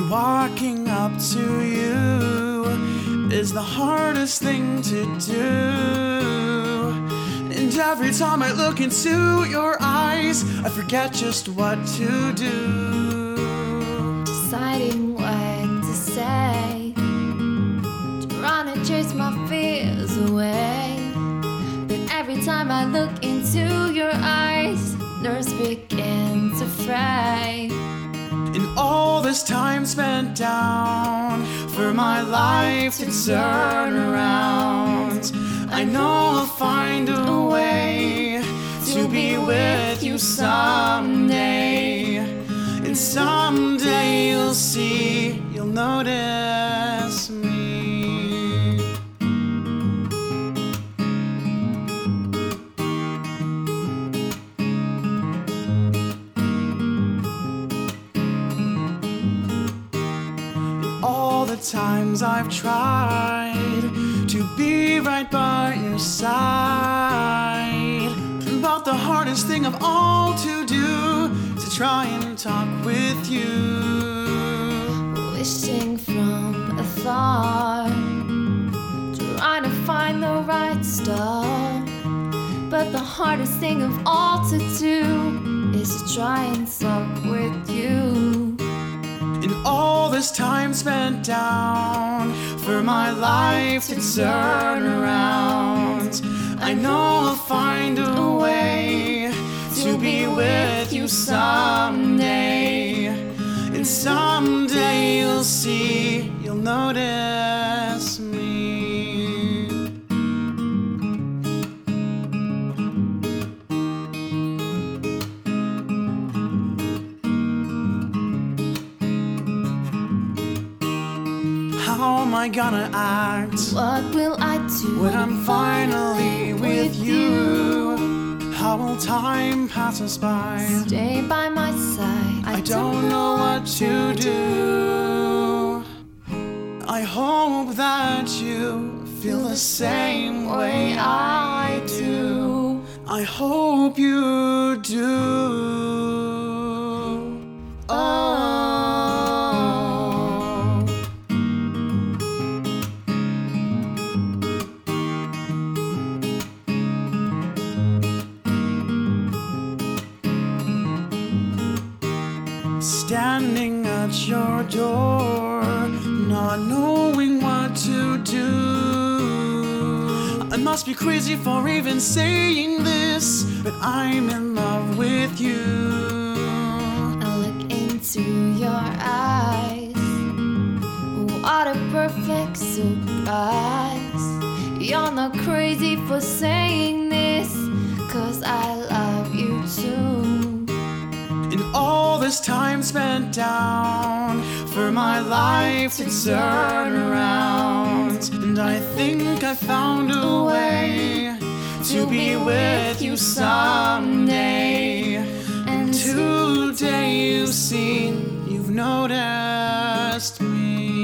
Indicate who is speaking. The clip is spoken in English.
Speaker 1: walking up to you is the hardest thing to do. And every time I look into your eyes, I forget just what to do.
Speaker 2: Deciding what to say, trying to chase my fears away. But every time I look into your eyes, nerves begin to fray.
Speaker 1: In all this time spent down for my life to turn around, I know I'll find a way to be with you someday. And someday you'll see, you'll notice me. All the times I've tried to be right by your side, but the hardest thing of all to do is to try and talk with you.
Speaker 2: Wishing from afar, trying to find the right start. But the hardest thing of all to do is to try and talk with you.
Speaker 1: In all this time spent down for my life to turn around, I know I'll find a way to be with you someday. And someday you'll see, you'll notice me. How am I gonna act?
Speaker 2: What will I do
Speaker 1: when I'm finally with you? How will time pass us by?
Speaker 2: Stay by my side.
Speaker 1: I don't know what to do. I hope that you feel the same way I do. I hope you do. Standing at your door, not knowing what to do. I must be crazy for even saying this, but I'm in love with you.
Speaker 2: I look into your eyes, what a perfect surprise. You're not crazy for saying this, 'cause I love you too.
Speaker 1: In all this time spent down for my life to turn around, and I think I found a way to be with you someday. And today you've seen, you've noticed me.